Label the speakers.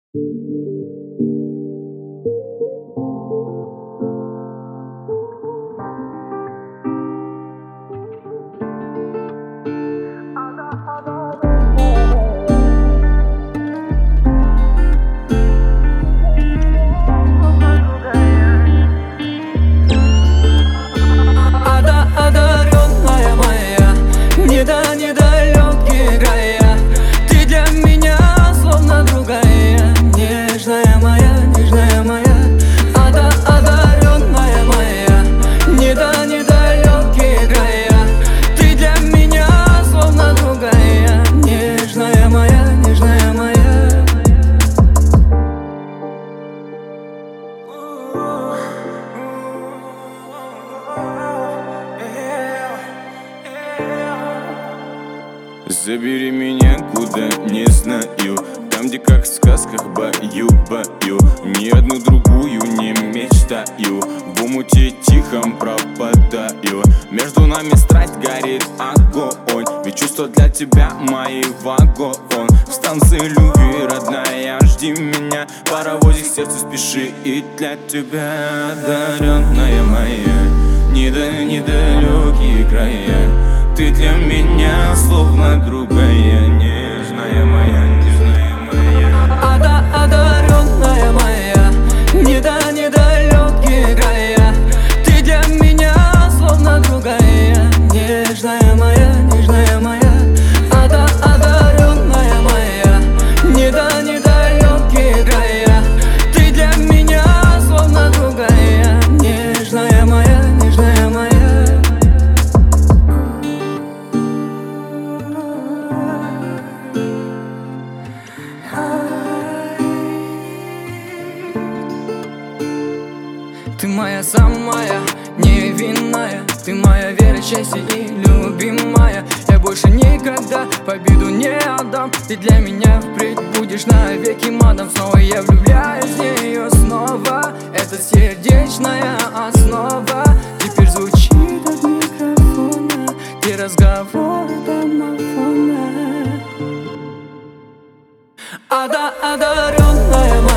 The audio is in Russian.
Speaker 1: Одаренная моя, не до недалекие края. Ты для меня словно другая, нежная моя, нежная моя. Одаренная моя, не до недалекие края. Ты для меня словно другая, нежная моя, нежная моя.
Speaker 2: Забери меня куда не знаю, там, где как в сказках бою. Ни одну другую не мечтаю, в омуте тихом пропадаю. Между нами страсть горит огонь, ведь чувства для тебя мои вагон. В станции любви, родная, жди меня, паровозик сердце спеши и для тебя. Одаренная моя, не до недалекие края. Ты для меня словно другая, нежная моя, нежная моя.
Speaker 1: Одаренная моя, не до недалекие края. Ты для меня словно другая, нежная моя, нежная моя. Одаренная моя, не до недалекие края. Ты для меня словно другая, нежная моя, нежная моя. Ты моя самая невинная, ты моя вера, честь и любимая. Я больше никогда победу не отдам. Ты для меня впредь будешь навеки мадам. Снова я влюбляюсь в нее снова. Это сердечная основа. Теперь звучит от микрофона, где разговоры домофона. Одаренная